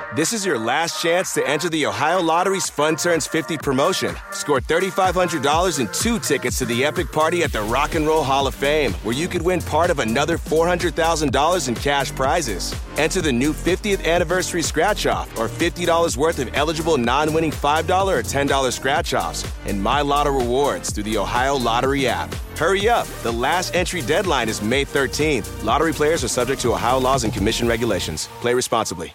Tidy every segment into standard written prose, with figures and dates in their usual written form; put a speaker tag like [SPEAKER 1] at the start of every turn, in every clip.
[SPEAKER 1] This is your last chance to enter the Ohio Lottery's Fun Turns 50 promotion. Score $3,500 and 2 tickets to the epic party at the Rock and Roll Hall of Fame, where you could win part of another $400,000 in cash prizes. Enter the new 50th anniversary scratch-off or $50 worth of eligible non-winning $5 or $10 scratch-offs and My Lotto rewards through the Ohio Lottery app. Hurry up. The last entry deadline is May 13th. Lottery players are subject to Ohio laws and commission regulations. Play responsibly.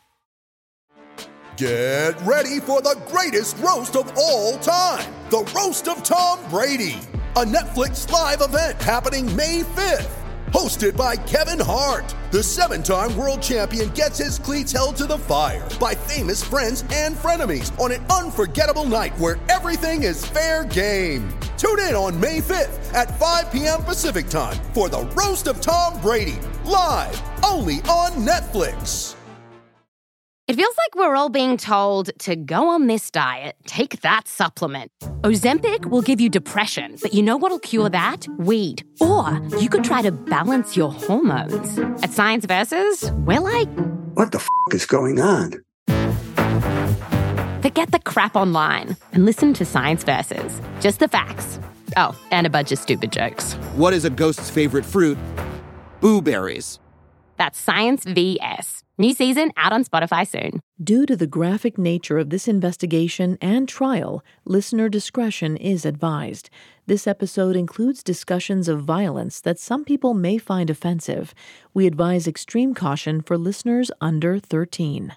[SPEAKER 2] Get ready for the greatest roast of all time, the Roast of Tom Brady, a Netflix live event happening May 5th. Hosted by Kevin Hart, the 7-time world champion gets his cleats held to the fire by famous friends and frenemies on an unforgettable night where everything is fair game. Tune in on May 5th at 5 p.m. Pacific time for the Roast of Tom Brady, live only on Netflix.
[SPEAKER 3] It feels like we're all being told to go on this diet, take that supplement. Ozempic will give you depression, but you know what'll cure that? Weed. Or you could try to balance your hormones. At Science Versus, we're like,
[SPEAKER 4] what the is going on?
[SPEAKER 3] Forget the crap online and listen to Science Versus. Just the facts. Oh, and a bunch of stupid jokes.
[SPEAKER 5] What is a ghost's favorite fruit? Blueberries.
[SPEAKER 3] That's Science VS. New season out on Spotify soon.
[SPEAKER 6] Due to the graphic nature of this investigation and trial, listener discretion is advised. This episode includes discussions of violence that some people may find offensive. We advise extreme caution for listeners under 13.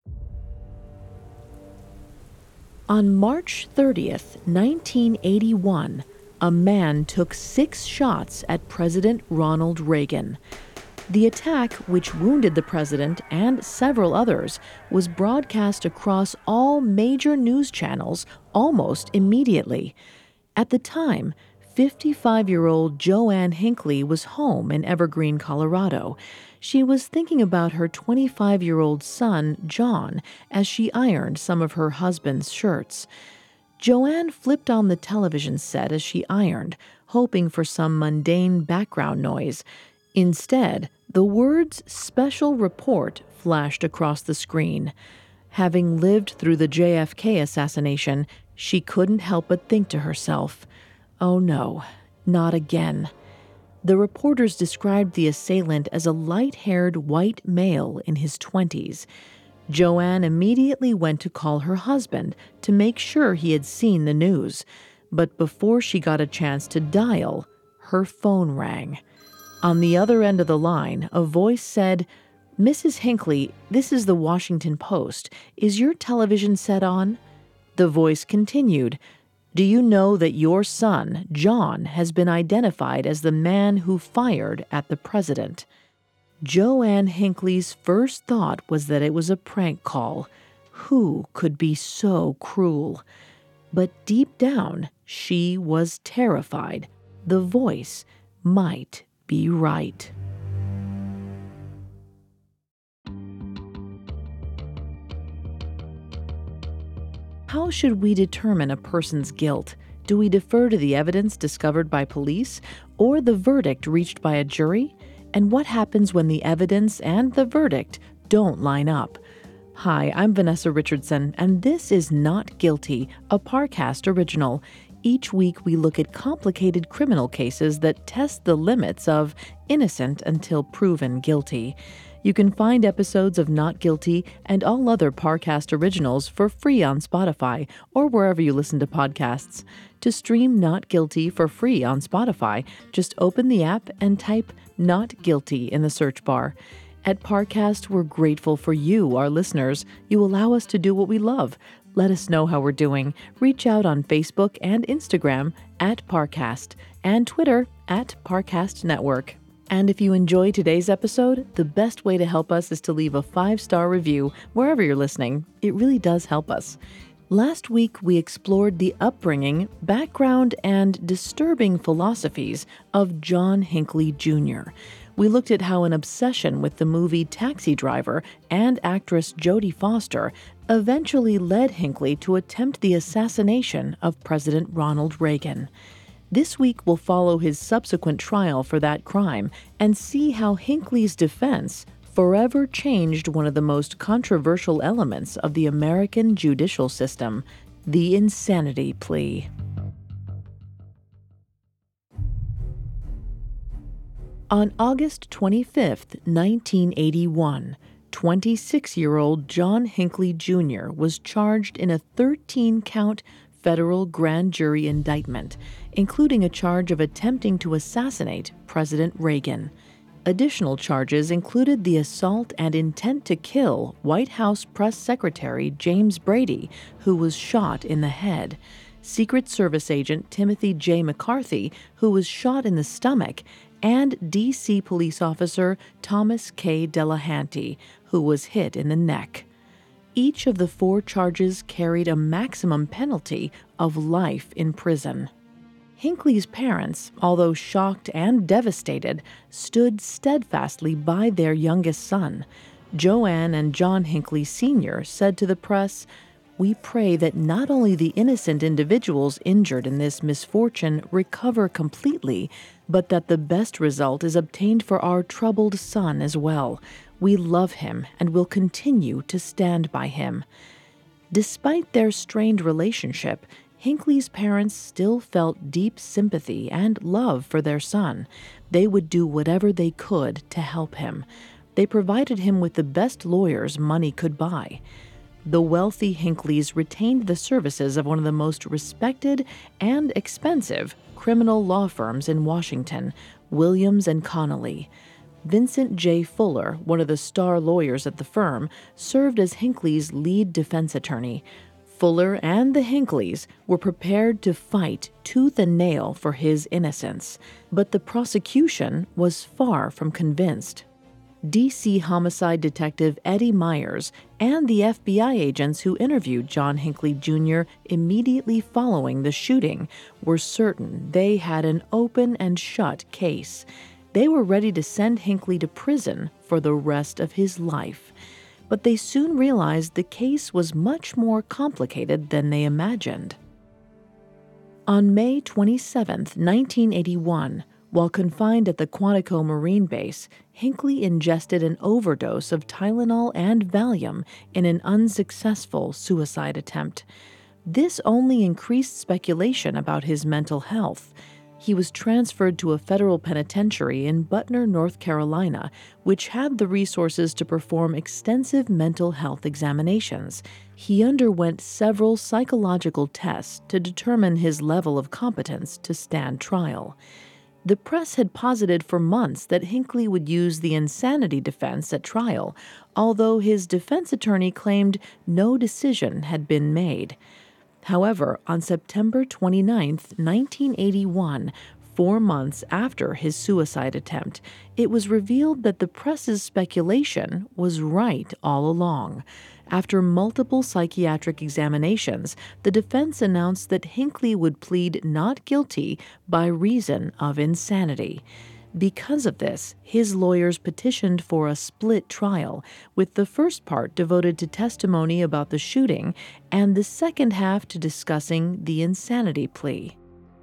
[SPEAKER 6] On March 30th, 1981, a man took 6 shots at President Ronald Reagan. The attack, which wounded the president and several others, was broadcast across all major news channels almost immediately. At the time, 55-year-old Joanne Hinckley was home in Evergreen, Colorado. She was thinking about her 25-year-old son, John, as she ironed some of her husband's shirts. Joanne flipped on the television set as she ironed, hoping for some mundane background noise. Instead, the words "special report" flashed across the screen. Having lived through the JFK assassination, she couldn't help but think to herself, oh no, not again. The reporters described the assailant as a light-haired white male in his 20s. Joanne immediately went to call her husband to make sure he had seen the news. But before she got a chance to dial, her phone rang. On the other end of the line, a voice said, "Mrs. Hinckley, this is the Washington Post. Is your television set on?" The voice continued, "Do you know that your son, John, has been identified as the man who fired at the president?" Joanne Hinckley's first thought was that it was a prank call. Who could be so cruel? But deep down, she was terrified. The voice might be right. How should we determine a person's guilt? Do we defer to the evidence discovered by police or the verdict reached by a jury? And what happens when the evidence and the verdict don't line up? Hi, I'm Vanessa Richardson, and this is Not Guilty, a Parcast original. Each week we look at complicated criminal cases that test the limits of innocent until proven guilty. You can find episodes of Not Guilty and all other Parcast originals for free on Spotify or wherever you listen to podcasts. To stream Not Guilty for free on Spotify, just open the app and type Not Guilty in the search bar. At Parcast, we're grateful for you, our listeners. You allow us to do what we love. Let us know how we're doing. Reach out on Facebook and Instagram at Parcast and Twitter at Parcast Network. And if you enjoy today's episode, the best way to help us is to leave a 5-star review wherever you're listening. It really does help us. Last week, we explored the upbringing, background, and disturbing philosophies of John Hinckley Jr. We looked at how an obsession with the movie Taxi Driver and actress Jodie Foster eventually led Hinckley to attempt the assassination of President Ronald Reagan. This week, we'll follow his subsequent trial for that crime and see how Hinckley's defense forever changed one of the most controversial elements of the American judicial system, the insanity plea. On August 25, 1981, 26-year-old John Hinckley Jr. was charged in a 13-count federal grand jury indictment, including a charge of attempting to assassinate President Reagan. Additional charges included the assault and intent to kill White House Press Secretary James Brady, who was shot in the head, Secret Service agent Timothy J. McCarthy, who was shot in the stomach, and D.C. police officer Thomas K. Delahanty, who was hit in the neck. Each of the 4 charges carried a maximum penalty of life in prison. Hinckley's parents, although shocked and devastated, stood steadfastly by their youngest son. Joanne and John Hinckley Sr. said to the press, "We pray that not only the innocent individuals injured in this misfortune recover completely, but that the best result is obtained for our troubled son as well. We love him and will continue to stand by him." Despite their strained relationship, Hinckley's parents still felt deep sympathy and love for their son. They would do whatever they could to help him. They provided him with the best lawyers money could buy. The wealthy Hinckley's retained the services of one of the most respected and expensive criminal law firms in Washington, Williams & Connolly. Vincent J. Fuller, one of the star lawyers at the firm, served as Hinckley's lead defense attorney. Fuller and the Hinckley's were prepared to fight tooth and nail for his innocence, but the prosecution was far from convinced. D.C. homicide detective Eddie Myers and the FBI agents who interviewed John Hinckley Jr. immediately following the shooting were certain they had an open and shut case. They were ready to send Hinckley to prison for the rest of his life. But they soon realized the case was much more complicated than they imagined. On May 27, 1981, while confined at the Quantico Marine Base, Hinckley ingested an overdose of Tylenol and Valium in an unsuccessful suicide attempt. This only increased speculation about his mental health. He was transferred to a federal penitentiary in Butner, North Carolina, which had the resources to perform extensive mental health examinations. He underwent several psychological tests to determine his level of competence to stand trial. The press had posited for months that Hinckley would use the insanity defense at trial, although his defense attorney claimed no decision had been made. However, on September 29, 1981, 4 months after his suicide attempt, it was revealed that the press's speculation was right all along. After multiple psychiatric examinations, the defense announced that Hinckley would plead not guilty by reason of insanity. Because of this, his lawyers petitioned for a split trial, with the first part devoted to testimony about the shooting and the second half to discussing the insanity plea.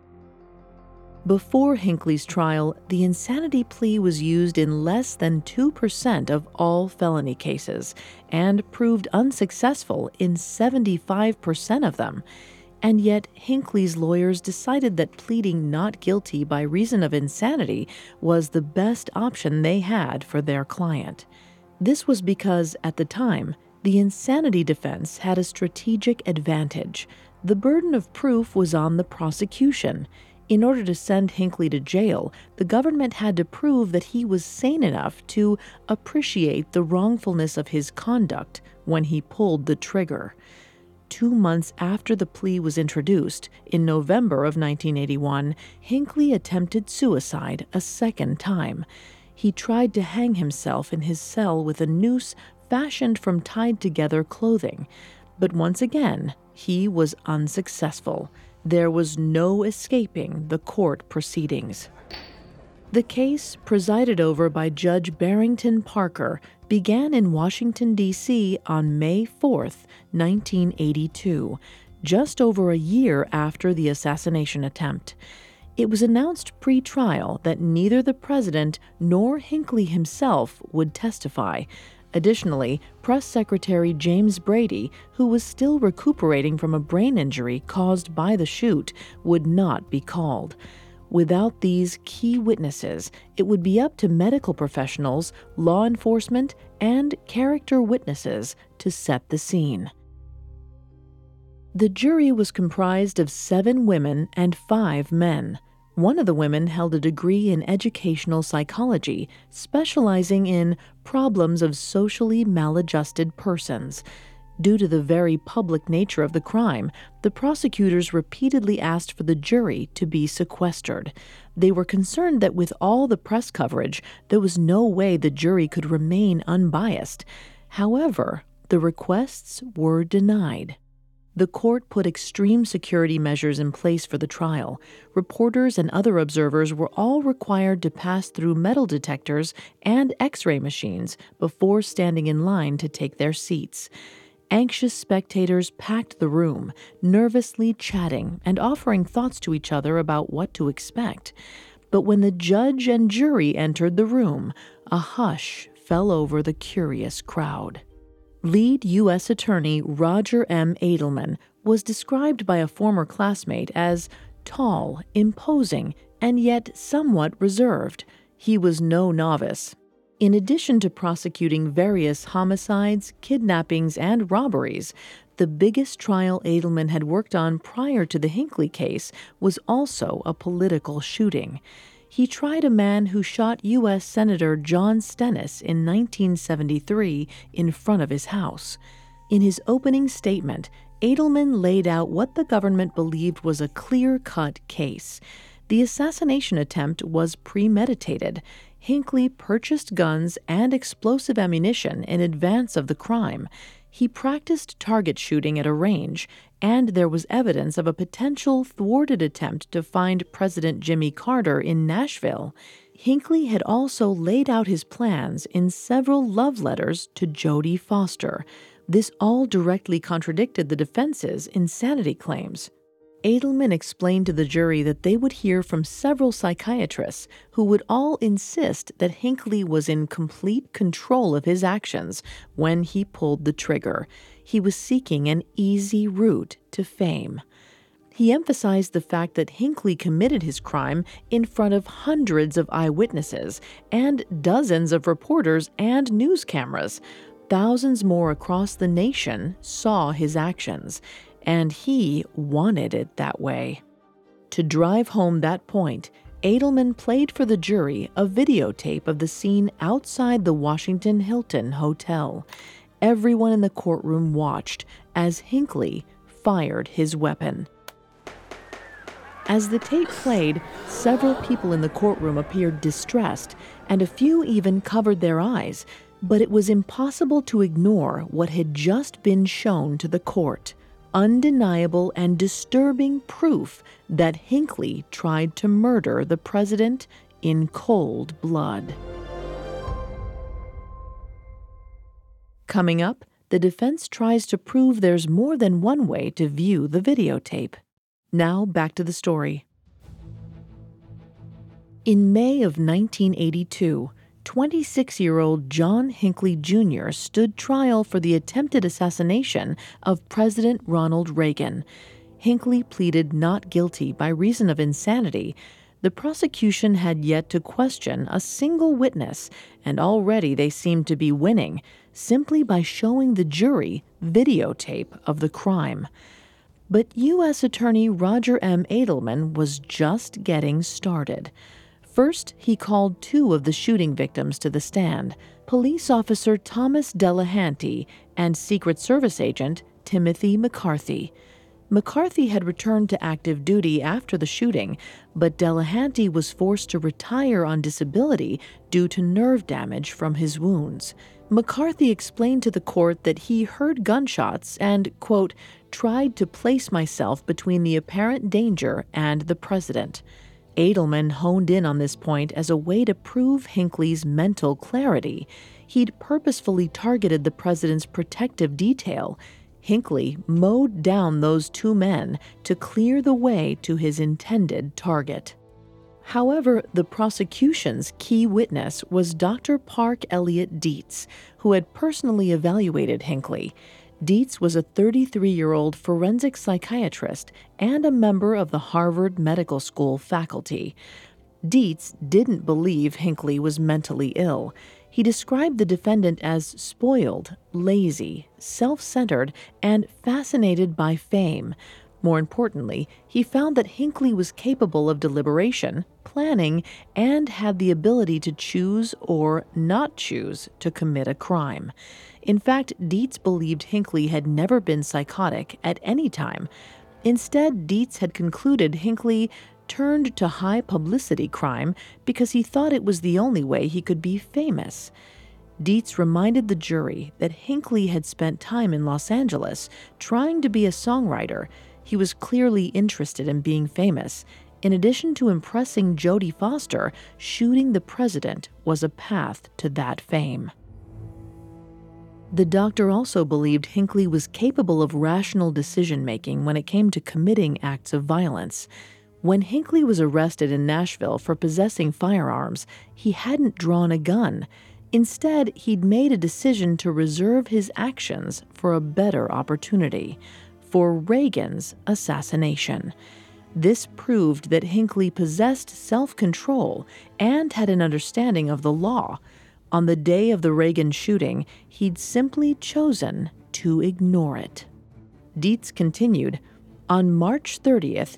[SPEAKER 6] Before Hinckley's trial, the insanity plea was used in less than 2% of all felony cases and proved unsuccessful in 75% of them. And yet, Hinckley's lawyers decided that pleading not guilty by reason of insanity was the best option they had for their client. This was because, at the time, the insanity defense had a strategic advantage. The burden of proof was on the prosecution. In order to send Hinckley to jail, the government had to prove that he was sane enough to appreciate the wrongfulness of his conduct when he pulled the trigger. 2 months after the plea was introduced, in November of 1981, Hinckley attempted suicide a second time. He tried to hang himself in his cell with a noose fashioned from tied-together clothing. But once again, he was unsuccessful. There was no escaping the court proceedings. The case, presided over by Judge Barrington Parker, began in Washington, D.C. on May 4, 1982, just over a year after the assassination attempt. It was announced pre-trial that neither the president nor Hinckley himself would testify. Additionally, Press Secretary James Brady, who was still recuperating from a brain injury caused by the shoot, would not be called. Without these key witnesses, it would be up to medical professionals, law enforcement, and character witnesses to set the scene. The jury was comprised of 7 women and 5 men. One of the women held a degree in educational psychology, specializing in problems of socially maladjusted persons. Due to the very public nature of the crime, the prosecutors repeatedly asked for the jury to be sequestered. They were concerned that with all the press coverage, there was no way the jury could remain unbiased. However, the requests were denied. The court put extreme security measures in place for the trial. Reporters and other observers were all required to pass through metal detectors and X-ray machines before standing in line to take their seats. Anxious spectators packed the room, nervously chatting and offering thoughts to each other about what to expect. But when the judge and jury entered the room, a hush fell over the curious crowd. Lead U.S. Attorney Roger M. Edelman was described by a former classmate as tall, imposing, and yet somewhat reserved. He was no novice. In addition to prosecuting various homicides, kidnappings, and robberies, the biggest trial Edelman had worked on prior to the Hinckley case was also a political shooting. He tried a man who shot U.S. Senator John Stennis in 1973 in front of his house. In his opening statement, Edelman laid out what the government believed was a clear-cut case. The assassination attempt was premeditated. Hinckley purchased guns and explosive ammunition in advance of the crime. He practiced target shooting at a range, and there was evidence of a potential thwarted attempt to find President Jimmy Carter in Nashville. Hinckley had also laid out his plans in several love letters to Jodie Foster. This all directly contradicted the defense's insanity claims. Edelman explained to the jury that they would hear from several psychiatrists who would all insist that Hinckley was in complete control of his actions when he pulled the trigger. He was seeking an easy route to fame. He emphasized the fact that Hinckley committed his crime in front of hundreds of eyewitnesses and dozens of reporters and news cameras. Thousands more across the nation saw his actions, and he wanted it that way. To drive home that point, Edelman played for the jury a videotape of the scene outside the Washington Hilton Hotel. Everyone in the courtroom watched as Hinckley fired his weapon. As the tape played, several people in the courtroom appeared distressed, and a few even covered their eyes, but it was impossible to ignore what had just been shown to the court. Undeniable and disturbing proof that Hinckley tried to murder the president in cold blood. Coming up, the defense tries to prove there's more than one way to view the videotape. Now back to the story. In May of 1982, 26-year-old John Hinckley Jr. stood trial for the attempted assassination of President Ronald Reagan. Hinckley pleaded not guilty by reason of insanity. The prosecution had yet to question a single witness, and already they seemed to be winning, simply by showing the jury videotape of the crime. But U.S. Attorney Roger M. Edelman was just getting started. First, he called 2 of the shooting victims to the stand, police officer Thomas Delahanty and Secret Service agent Timothy McCarthy. McCarthy had returned to active duty after the shooting, but Delahanty was forced to retire on disability due to nerve damage from his wounds. McCarthy explained to the court that he heard gunshots and, quote, tried to place myself between the apparent danger and the president. Edelman honed in on this point as a way to prove Hinckley's mental clarity. He'd purposefully targeted the president's protective detail. Hinckley mowed down those 2 men to clear the way to his intended target. However, the prosecution's key witness was Dr. Park Elliott Dietz, who had personally evaluated Hinckley. Dietz was a 33-year-old forensic psychiatrist and a member of the Harvard Medical School faculty. Dietz didn't believe Hinckley was mentally ill. He described the defendant as spoiled, lazy, self-centered, and fascinated by fame. More importantly, he found that Hinckley was capable of deliberation, planning, and had the ability to choose or not choose to commit a crime. In fact, Dietz believed Hinckley had never been psychotic at any time. Instead, Dietz had concluded Hinckley turned to high publicity crime because he thought it was the only way he could be famous. Dietz reminded the jury that Hinckley had spent time in Los Angeles trying to be a songwriter. He was clearly interested in being famous. In addition to impressing Jodie Foster, shooting the president was a path to that fame. The doctor also believed Hinckley was capable of rational decision-making when it came to committing acts of violence. When Hinckley was arrested in Nashville for possessing firearms, he hadn't drawn a gun. Instead, he'd made a decision to reserve his actions for a better opportunity, for Reagan's assassination. This proved that Hinckley possessed self-control and had an understanding of the law. On the day of the Reagan shooting, he'd simply chosen to ignore it. Dietz continued, on March 30th,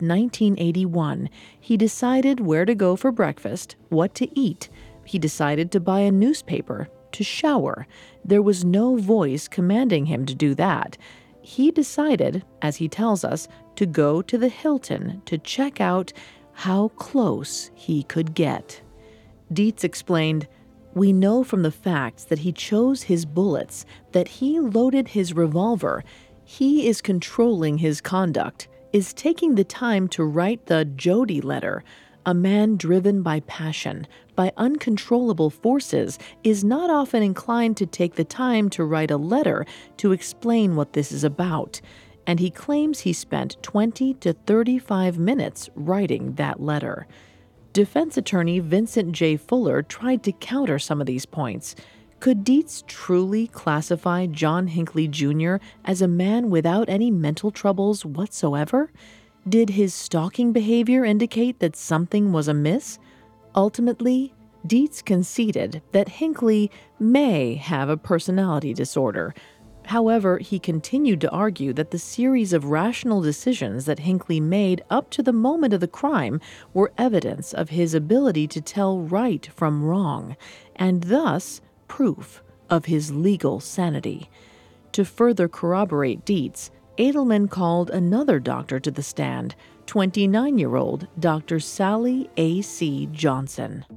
[SPEAKER 6] 1981, he decided where to go for breakfast, what to eat. He decided to buy a newspaper, to shower. There was no voice commanding him to do that. He decided, as he tells us, to go to the Hilton to check out how close he could get. Dietz explained, we know from the facts that he chose his bullets, that he loaded his revolver. He is controlling his conduct, is taking the time to write the Jodie letter. A man driven by passion, by uncontrollable forces, is not often inclined to take the time to write a letter to explain what this is about. And he claims he spent 20 to 35 minutes writing that letter. Defense attorney Vincent J. Fuller tried to counter some of these points. Could Dietz truly classify John Hinckley Jr. as a man without any mental troubles whatsoever? Did his stalking behavior indicate that something was amiss? Ultimately, Dietz conceded that Hinckley may have a personality disorder. However, he continued to argue that the series of rational decisions that Hinckley made up to the moment of the crime were evidence of his ability to tell right from wrong, and thus proof of his legal sanity. To further corroborate Dietz, Edelman called another doctor to the stand, 29-year-old Dr. Sally A.C. Johnson.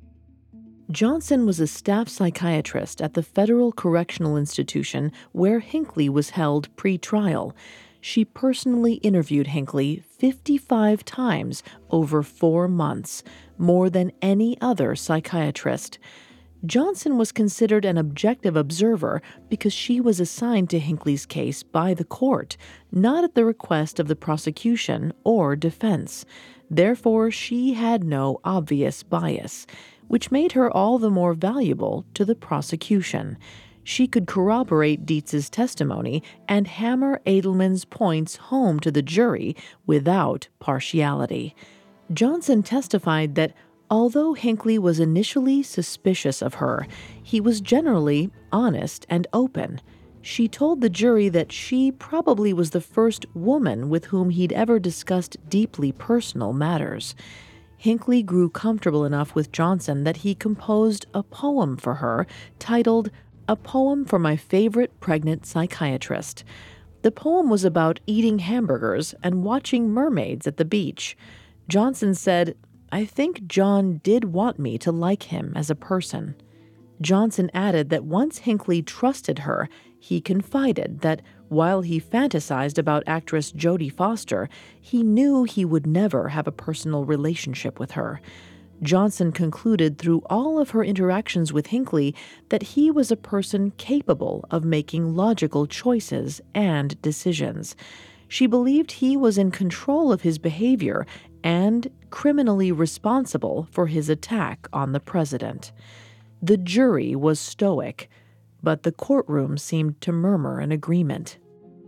[SPEAKER 6] Johnson was a staff psychiatrist at the Federal Correctional Institution where Hinckley was held pre-trial. She personally interviewed Hinckley 55 times over 4 months, more than any other psychiatrist. Johnson was considered an objective observer because she was assigned to Hinckley's case by the court, not at the request of the prosecution or defense. Therefore, she had no obvious bias, which made her all the more valuable to the prosecution. She could corroborate Dietz's testimony and hammer Edelman's points home to the jury without partiality. Johnson testified that although Hinckley was initially suspicious of her, he was generally honest and open. She told the jury that she probably was the first woman with whom he'd ever discussed deeply personal matters. Hinckley grew comfortable enough with Johnson that he composed a poem for her titled A Poem for My Favorite Pregnant Psychiatrist. The poem was about eating hamburgers and watching mermaids at the beach. Johnson said, I think John did want me to like him as a person. Johnson added that once Hinckley trusted her, he confided that while he fantasized about actress Jodie Foster, he knew he would never have a personal relationship with her. Johnson concluded through all of her interactions with Hinckley that he was a person capable of making logical choices and decisions. She believed he was in control of his behavior and criminally responsible for his attack on the president. The jury was stoic, but the courtroom seemed to murmur an agreement.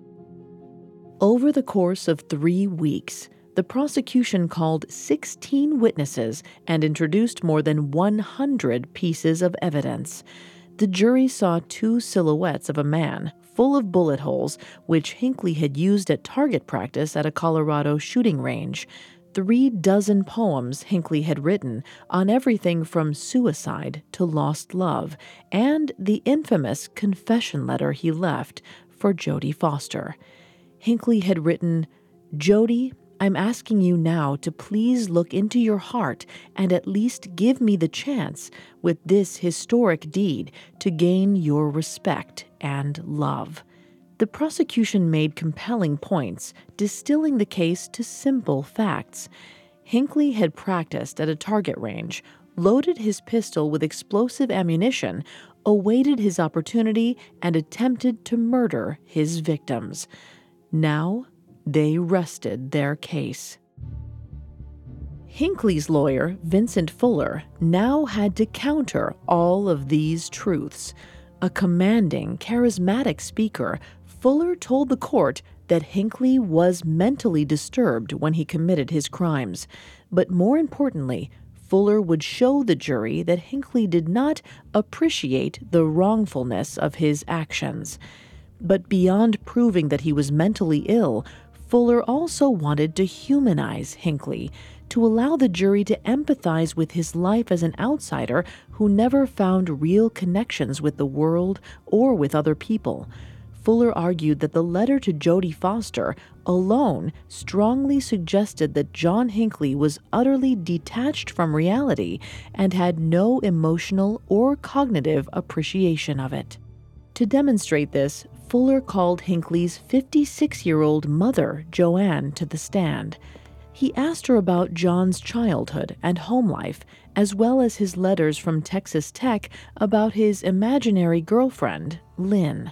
[SPEAKER 6] Over the course of 3 weeks, the prosecution called 16 witnesses and introduced more than 100 pieces of evidence. The jury saw 2 silhouettes of a man full of bullet holes, which Hinckley had used at target practice at a Colorado shooting range. 36 poems Hinckley had written on everything from suicide to lost love, and the infamous confession letter he left for Jodie Foster. Hinckley had written, "Jodie, I'm asking you now to please look into your heart and at least give me the chance, with this historic deed, to gain your respect and love." The prosecution made compelling points, distilling the case to simple facts. Hinckley had practiced at a target range, loaded his pistol with explosive ammunition, awaited his opportunity, and attempted to murder his victims. Now, they rested their case. Hinckley's lawyer, Vincent Fuller, now had to counter all of these truths. A commanding, charismatic speaker, Fuller told the court that Hinckley was mentally disturbed when he committed his crimes. But more importantly, Fuller would show the jury that Hinckley did not appreciate the wrongfulness of his actions. But beyond proving that he was mentally ill, Fuller also wanted to humanize Hinckley, to allow the jury to empathize with his life as an outsider who never found real connections with the world or with other people. Fuller argued that the letter to Jodie Foster alone strongly suggested that John Hinckley was utterly detached from reality and had no emotional or cognitive appreciation of it. To demonstrate this, Fuller called Hinckley's 56-year-old mother, Joanne, to the stand. He asked her about John's childhood and home life, as well as his letters from Texas Tech about his imaginary girlfriend, Lynn.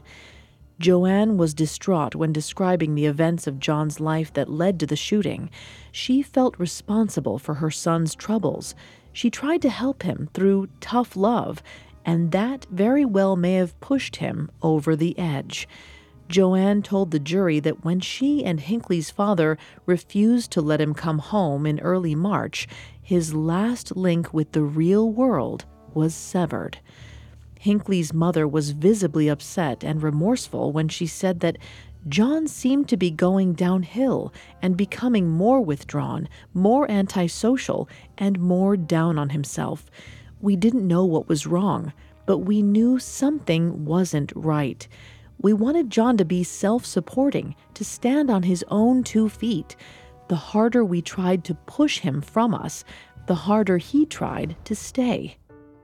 [SPEAKER 6] Joanne was distraught when describing the events of John's life that led to the shooting. She felt responsible for her son's troubles. She tried to help him through tough love, and that very well may have pushed him over the edge. Joanne told the jury that when she and Hinckley's father refused to let him come home in early March, his last link with the real world was severed. Hinckley's mother was visibly upset and remorseful when she said that John seemed to be going downhill and becoming more withdrawn, more antisocial, and more down on himself. We didn't know what was wrong, but we knew something wasn't right. We wanted John to be self-supporting, to stand on his own 2 feet. The harder we tried to push him from us, the harder he tried to stay.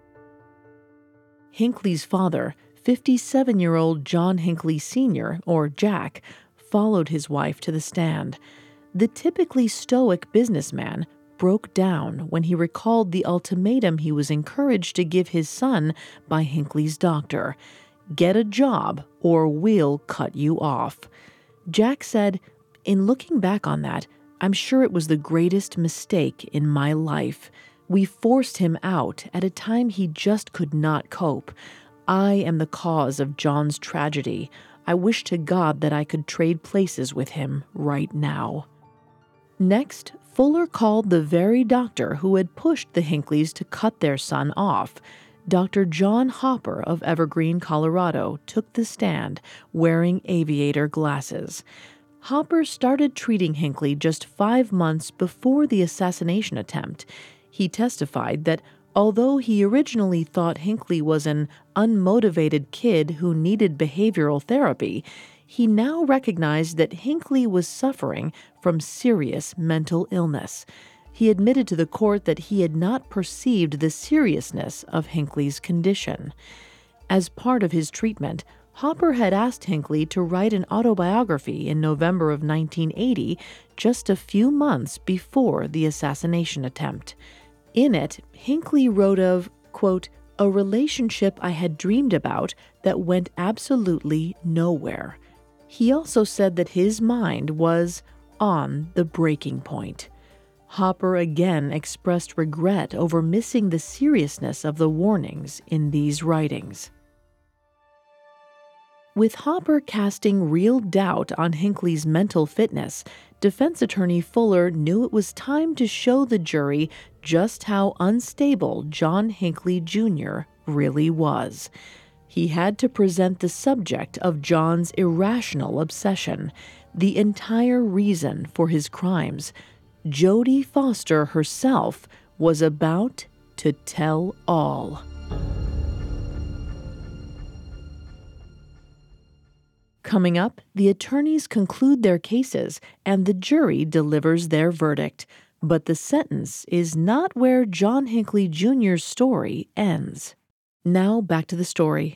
[SPEAKER 6] Hinckley's father, 57-year-old John Hinckley Sr., or Jack, followed his wife to the stand. The typically stoic businessman broke down when he recalled the ultimatum he was encouraged to give his son by Hinckley's doctor: "Get a job or we'll cut you off." Jack said, "In looking back on that, I'm sure it was the greatest mistake in my life. We forced him out at a time he just could not cope. I am the cause of John's tragedy. I wish to God that I could trade places with him right now." Next, Fuller called the very doctor who had pushed the Hinckley's to cut their son off. Dr. John Hopper of Evergreen, Colorado, took the stand, wearing aviator glasses. Hopper started treating Hinckley just 5 months before the assassination attempt. He testified that although he originally thought Hinckley was an unmotivated kid who needed behavioral therapy, he now recognized that Hinckley was suffering from serious mental illness. He admitted to the court that he had not perceived the seriousness of Hinckley's condition. As part of his treatment, Hopper had asked Hinckley to write an autobiography in November of 1980, just a few months before the assassination attempt. In it, Hinckley wrote of, quote, "a relationship I had dreamed about that went absolutely nowhere." He also said that his mind was on the breaking point. Hopper again expressed regret over missing the seriousness of the warnings in these writings. With Hopper casting real doubt on Hinckley's mental fitness, defense attorney Fuller knew it was time to show the jury just how unstable John Hinckley Jr. really was. He had to present the subject of John's irrational obsession, the entire reason for his crimes. Jodie Foster herself was about to tell all. Coming up, the attorneys conclude their cases and the jury delivers their verdict. But the sentence is not where John Hinckley Jr.'s story ends. Now back to the story.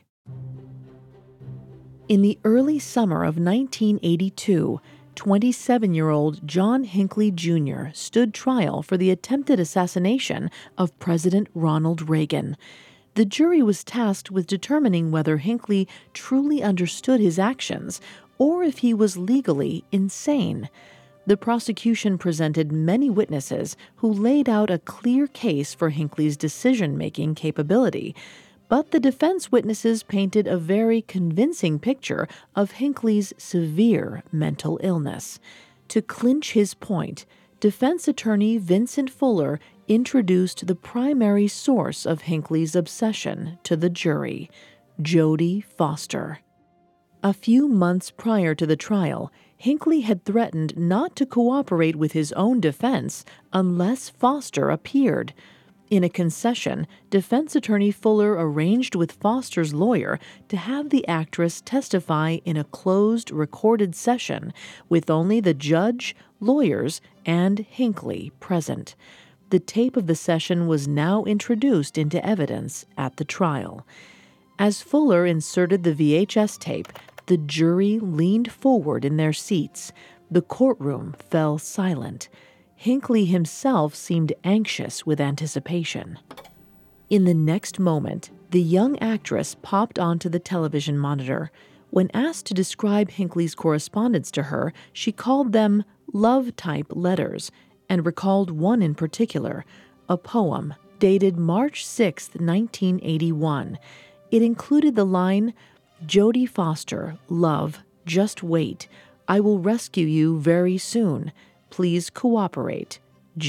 [SPEAKER 6] In the early summer of 1982, 27-year-old John Hinckley Jr. stood trial for the attempted assassination of President Ronald Reagan. The jury was tasked with determining whether Hinckley truly understood his actions or if he was legally insane. The prosecution presented many witnesses who laid out a clear case for Hinckley's decision-making capability, but the defense witnesses painted a very convincing picture of Hinckley's severe mental illness. To clinch his point, defense attorney Vincent Fuller introduced the primary source of Hinckley's obsession to the jury, Jodie Foster. A few months prior to the trial, Hinckley had threatened not to cooperate with his own defense unless Foster appeared. In a concession, defense attorney Fuller arranged with Foster's lawyer to have the actress testify in a closed, recorded session with only the judge, lawyers, and Hinckley present. The tape of the session was now introduced into evidence at the trial. As Fuller inserted the VHS tape, the jury leaned forward in their seats. The courtroom fell silent. Hinckley himself seemed anxious with anticipation. In the next moment, the young actress popped onto the television monitor. When asked to describe Hinckley's correspondence to her, she called them love-type letters and recalled one in particular, a poem dated March 6, 1981. It included the line, "Jodie Foster, love, just wait. I will rescue you very soon. Please cooperate.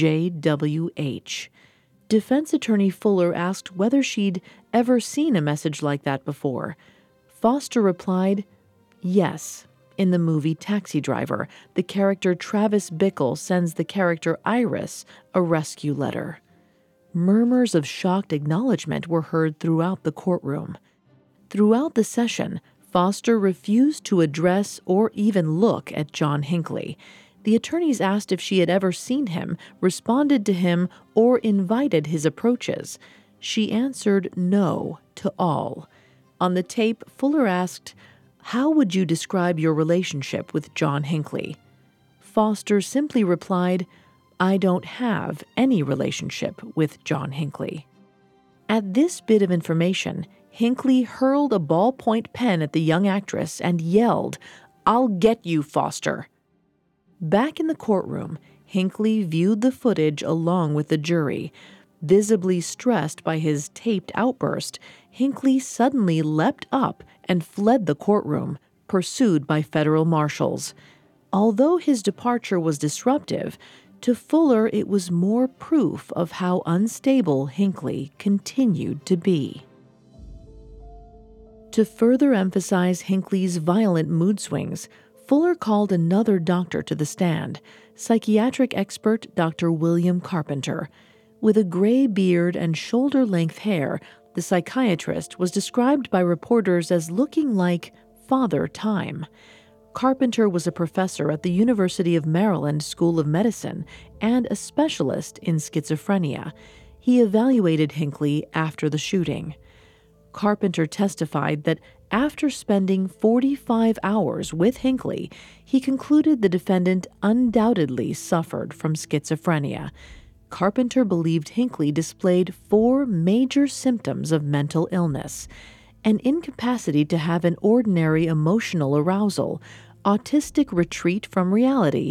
[SPEAKER 6] J.W.H." Defense attorney Fuller asked whether she'd ever seen a message like that before. Foster replied, yes. In the movie Taxi Driver, the character Travis Bickle sends the character Iris a rescue letter. Murmurs of shocked acknowledgement were heard throughout the courtroom. Throughout the session, Foster refused to address or even look at John Hinckley. The attorneys asked if she had ever seen him, responded to him, or invited his approaches. She answered no to all. On the tape, Fuller asked, "How would you describe your relationship with John Hinckley?" Foster simply replied, "I don't have any relationship with John Hinckley." At this bit of information, Hinckley hurled a ballpoint pen at the young actress and yelled, "I'll get you, Foster." Back in the courtroom, Hinckley viewed the footage along with the jury. Visibly stressed by his taped outburst, Hinckley suddenly leapt up and fled the courtroom, pursued by federal marshals. Although his departure was disruptive, to Fuller it was more proof of how unstable Hinckley continued to be. To further emphasize Hinckley's violent mood swings, Fuller called another doctor to the stand, psychiatric expert Dr. William Carpenter. With a gray beard and shoulder-length hair, the psychiatrist was described by reporters as looking like Father Time. Carpenter was a professor at the University of Maryland School of Medicine and a specialist in schizophrenia. He evaluated Hinckley after the shooting. Carpenter testified that after spending 45 hours with Hinckley, he concluded the defendant undoubtedly suffered from schizophrenia. Carpenter believed Hinckley displayed 4 major symptoms of mental illness: an incapacity to have an ordinary emotional arousal, autistic retreat from reality,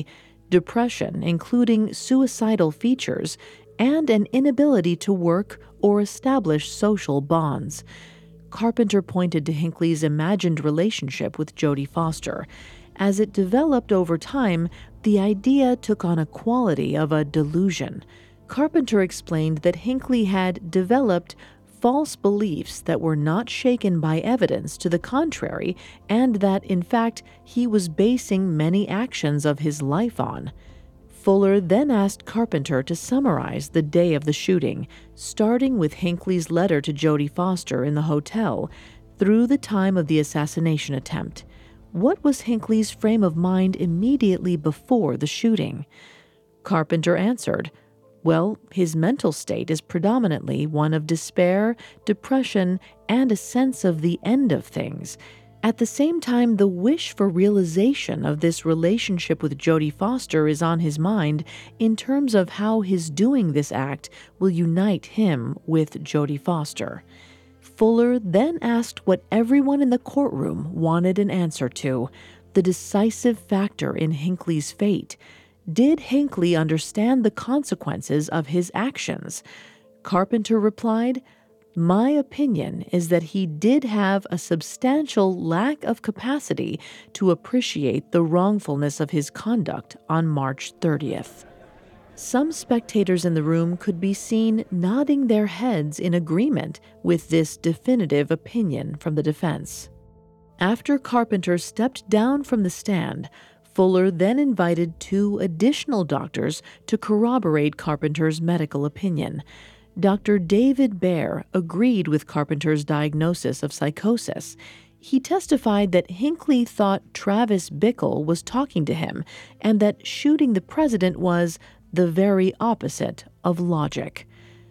[SPEAKER 6] depression, including suicidal features, and an inability to work or establish social bonds. Carpenter pointed to Hinckley's imagined relationship with Jodie Foster. As it developed over time, the idea took on a quality of a delusion. Carpenter explained that Hinckley had developed false beliefs that were not shaken by evidence to the contrary, and that, in fact, he was basing many actions of his life on. Fuller then asked Carpenter to summarize the day of the shooting, starting with Hinckley's letter to Jodie Foster in the hotel, through the time of the assassination attempt. What was Hinckley's frame of mind immediately before the shooting? Carpenter answered, well, his mental state is predominantly one of despair, depression, and a sense of the end of things. At the same time, the wish for realization of this relationship with Jodie Foster is on his mind in terms of how his doing this act will unite him with Jodie Foster. Fuller then asked what everyone in the courtroom wanted an answer to, the decisive factor in Hinckley's fate. Did Hinckley understand the consequences of his actions? Carpenter replied, my opinion is that he did have a substantial lack of capacity to appreciate the wrongfulness of his conduct on March 30th. Some spectators in the room could be seen nodding their heads in agreement with this definitive opinion from the defense. After Carpenter stepped down from the stand, Fuller then invited 2 additional doctors to corroborate Carpenter's medical opinion. Dr. David Baer agreed with Carpenter's diagnosis of psychosis. He testified that Hinckley thought Travis Bickle was talking to him and that shooting the president was the very opposite of logic.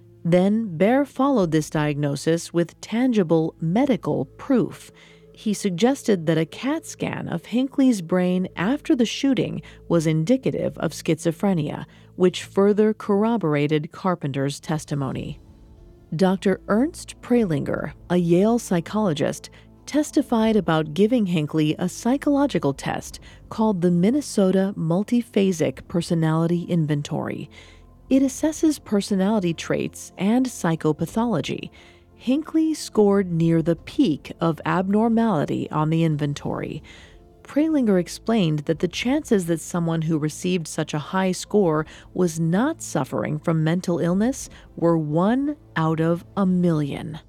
[SPEAKER 6] Then Baer followed this diagnosis with tangible medical proof. He suggested that a CAT scan of Hinckley's brain after the shooting was indicative of schizophrenia, which further corroborated Carpenter's testimony. Dr. Ernst Pralinger, a Yale psychologist, testified about giving Hinckley a psychological test called the Minnesota Multiphasic Personality Inventory. It assesses personality traits and psychopathology. Hinckley scored near the peak of abnormality on the inventory. Pralinger explained that the chances that someone who received such a high score was not suffering from mental illness were 1 out of 1,000,000.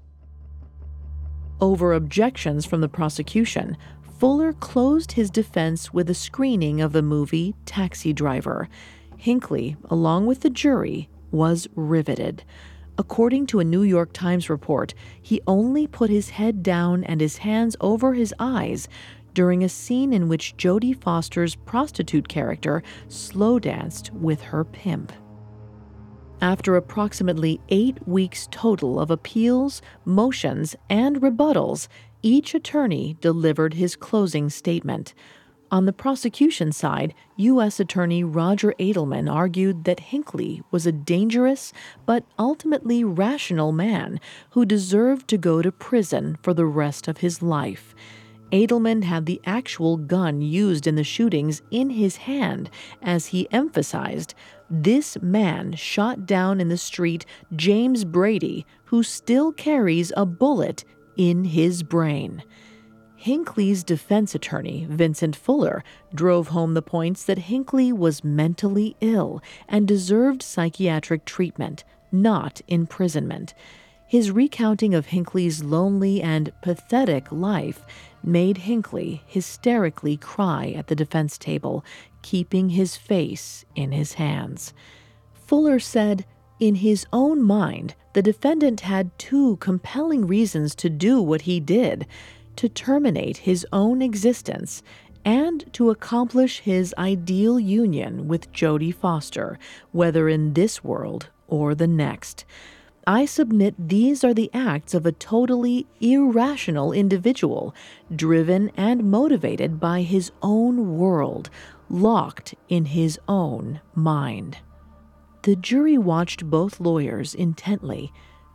[SPEAKER 6] Over objections from the prosecution, Fuller closed his defense with a screening of the movie Taxi Driver. Hinckley, along with the jury, was riveted. According to a New York Times report, he only put his head down and his hands over his eyes during a scene in which Jodie Foster's prostitute character slow danced with her pimp. After approximately 8 weeks total of appeals, motions, and rebuttals, each attorney delivered his closing statement. On the prosecution side, U.S. Attorney Roger Edelman argued that Hinckley was a dangerous but ultimately rational man who deserved to go to prison for the rest of his life. Edelman had the actual gun used in the shootings in his hand as he emphasized, this man shot down in the street James Brady, who still carries a bullet in his brain. Hinckley's defense attorney, Vincent Fuller, drove home the points that Hinckley was mentally ill and deserved psychiatric treatment, not imprisonment. His recounting of Hinckley's lonely and pathetic life made Hinckley hysterically cry at the defense table, keeping his face in his hands. Fuller said, in his own mind, the defendant had 2 compelling reasons to do what he did: to terminate his own existence and to accomplish his ideal union with Jodie Foster, whether in this world or the next. I submit these are the acts of a totally irrational individual, driven and motivated by his own world, locked in his own mind. The jury watched both lawyers intently.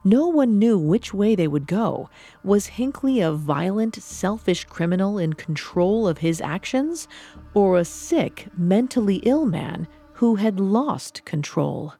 [SPEAKER 6] No one knew which way they would go. Was Hinckley a violent, selfish criminal in control of his actions, or a sick, mentally ill man who had lost control?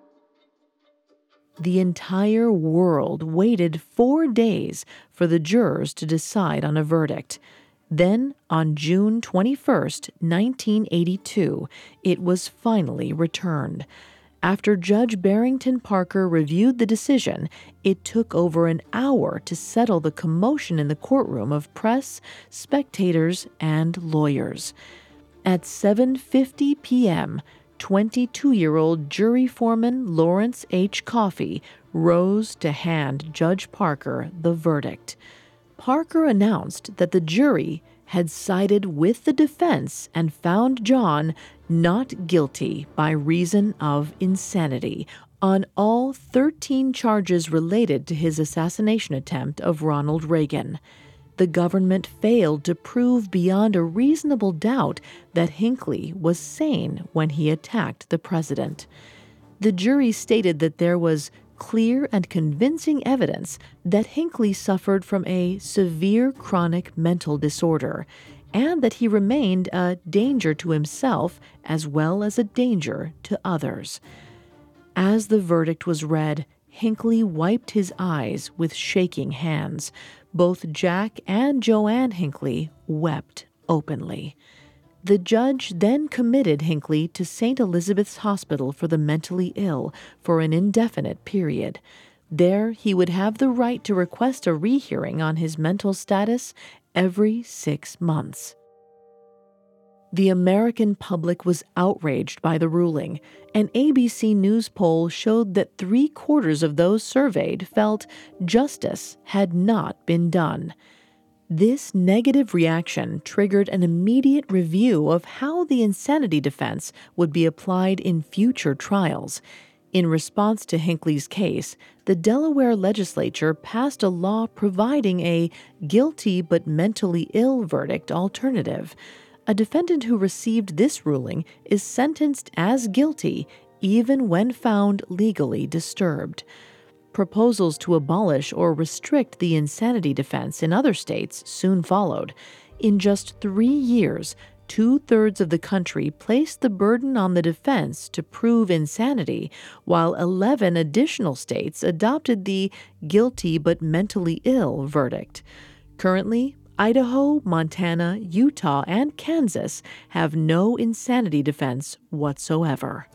[SPEAKER 6] The entire world waited 4 days for the jurors to decide on a verdict. Then, on June 21st, 1982, it was finally returned. After Judge Barrington Parker reviewed the decision, it took over an hour to settle the commotion in the courtroom of press, spectators, and lawyers. At 7:50 p.m., 22-year-old jury foreman Lawrence H. Coffey rose to hand Judge Parker the verdict. Parker announced that the jury had sided with the defense and found John not guilty by reason of insanity on all 13 charges related to his assassination attempt of Ronald Reagan. The government failed to prove beyond a reasonable doubt that Hinckley was sane when he attacked the president. The jury stated that there was clear and convincing evidence that Hinckley suffered from a severe chronic mental disorder, and that he remained a danger to himself as well as a danger to others. As the verdict was read, Hinckley wiped his eyes with shaking hands. Both Jack and Joanne Hinckley wept openly. The judge then committed Hinckley to St. Elizabeth's Hospital for the Mentally Ill for an indefinite period. There, he would have the right to request a rehearing on his mental status every 6 months. The American public was outraged by the ruling. An ABC News poll showed that 3/4 of those surveyed felt justice had not been done. This negative reaction triggered an immediate review of how the insanity defense would be applied in future trials. In response to Hinckley's case, the Delaware legislature passed a law providing a guilty but mentally ill verdict alternative. A defendant who received this ruling is sentenced as guilty even when found legally disturbed. Proposals to abolish or restrict the insanity defense in other states soon followed. In just 3 years, 2/3 of the country placed the burden on the defense to prove insanity, while 11 additional states adopted the guilty but mentally ill verdict. Currently, Idaho, Montana, Utah, and Kansas have no insanity defense whatsoever.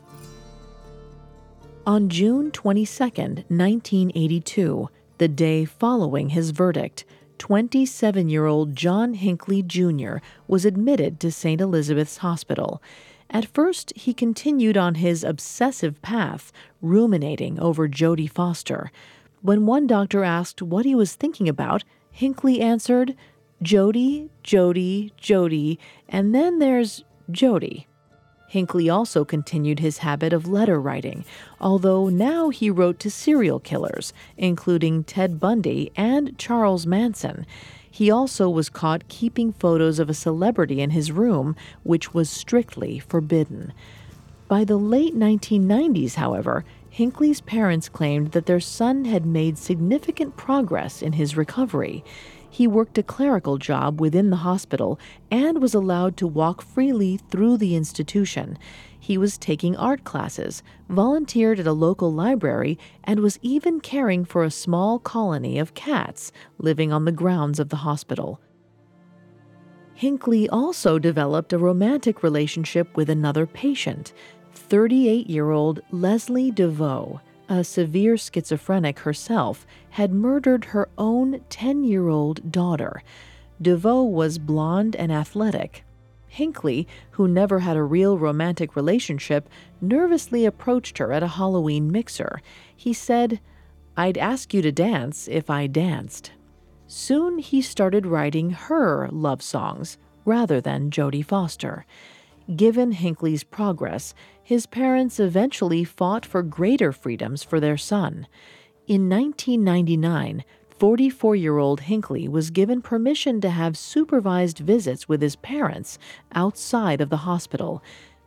[SPEAKER 6] On June 22, 1982, the day following his verdict, 27-year-old John Hinckley Jr. was admitted to St. Elizabeth's Hospital. At first, he continued on his obsessive path, ruminating over Jodie Foster. When one doctor asked what he was thinking about, Hinckley answered, "Jodie, Jodie, Jodie, and then there's Jodie." Hinckley also continued his habit of letter writing, although now he wrote to serial killers, including Ted Bundy and Charles Manson. He also was caught keeping photos of a celebrity in his room, which was strictly forbidden. By the late 1990s, however, Hinckley's parents claimed that their son had made significant progress in his recovery. He worked a clerical job within the hospital and was allowed to walk freely through the institution. He was taking art classes, volunteered at a local library, and was even caring for a small colony of cats living on the grounds of the hospital. Hinckley also developed a romantic relationship with another patient, 38-year-old Leslie DeVoe. A severe schizophrenic herself, had murdered her own 10-year-old daughter. DeVoe was blonde and athletic. Hinckley, who never had a real romantic relationship, nervously approached her at a Halloween mixer. He said, "I'd ask you to dance if I danced." Soon he started writing her love songs rather than Jodie Foster. Given Hinckley's progress, his parents eventually fought for greater freedoms for their son. In 1999, 44-year-old Hinckley was given permission to have supervised visits with his parents outside of the hospital.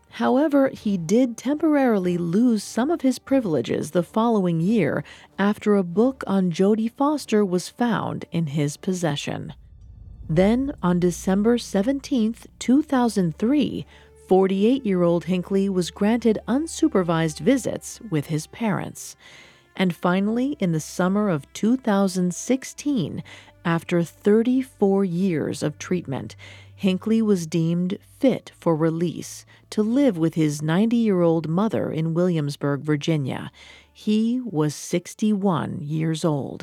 [SPEAKER 6] However, he did temporarily lose some of his privileges the following year after a book on Jodie Foster was found in his possession. Then, on December 17, 2003, 48-year-old Hinckley was granted unsupervised visits with his parents. And finally, in the summer of 2016, after 34 years of treatment, Hinckley was deemed fit for release to live with his 90-year-old mother in Williamsburg, Virginia. He was 61 years old.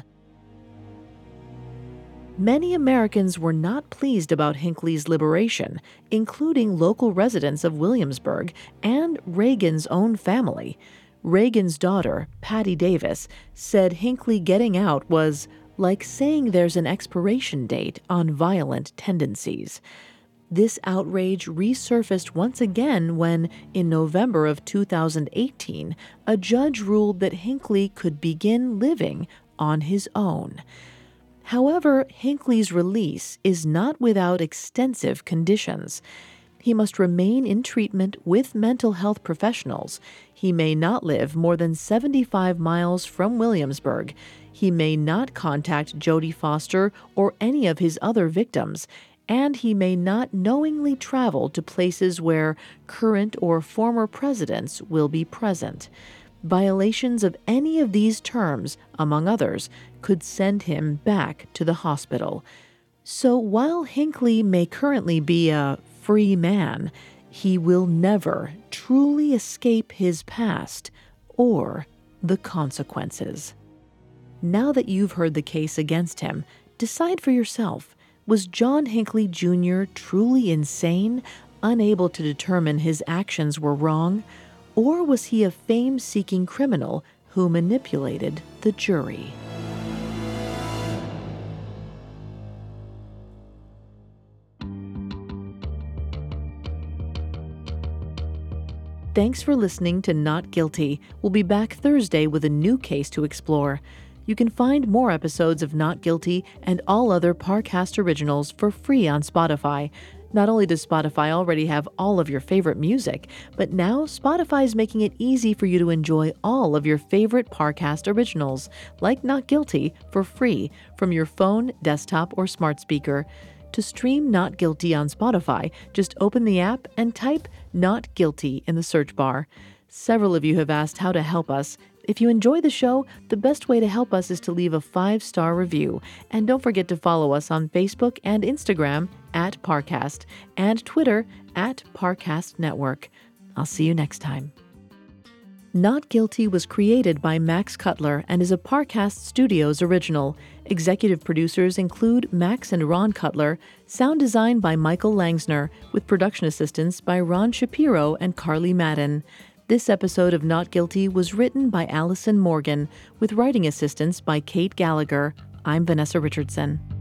[SPEAKER 6] Many Americans were not pleased about Hinckley's liberation, including local residents of Williamsburg and Reagan's own family. Reagan's daughter, Patty Davis, said Hinckley getting out was like saying there's an expiration date on violent tendencies. This outrage resurfaced once again when, in November of 2018, a judge ruled that Hinckley could begin living on his own. However, Hinckley's release is not without extensive conditions. He must remain in treatment with mental health professionals. He may not live more than 75 miles from Williamsburg. He may not contact Jodie Foster or any of his other victims. And he may not knowingly travel to places where current or former presidents will be present. Violations of any of these terms, among others, could send him back to the hospital. So while Hinckley may currently be a free man, he will never truly escape his past or the consequences. Now that you've heard the case against him, decide for yourself. Was John Hinckley Jr. truly insane, unable to determine his actions were wrong? Or was he a fame-seeking criminal who manipulated the jury? Thanks for listening to Not Guilty. We'll be back Thursday with a new case to explore. You can find more episodes of Not Guilty and all other Parcast originals for free on Spotify. Not only does Spotify already have all of your favorite music, but now Spotify is making it easy for you to enjoy all of your favorite Parcast originals, like Not Guilty, for free from your phone, desktop, or smart speaker. To stream Not Guilty on Spotify, just open the app and type Not Guilty in the search bar. Several of you have asked how to help us. If you enjoy the show, the best way to help us is to leave a 5-star review. And don't forget to follow us on Facebook and Instagram at Parcast and Twitter at Parcast Network. I'll see you next time. Not Guilty was created by Max Cutler and is a Parcast Studios original. Executive producers include Max and Ron Cutler, sound design by Michael Langsner, with production assistance by Ron Shapiro and Carly Madden. This episode of Not Guilty was written by Allison Morgan, with writing assistance by Kate Gallagher. I'm Vanessa Richardson.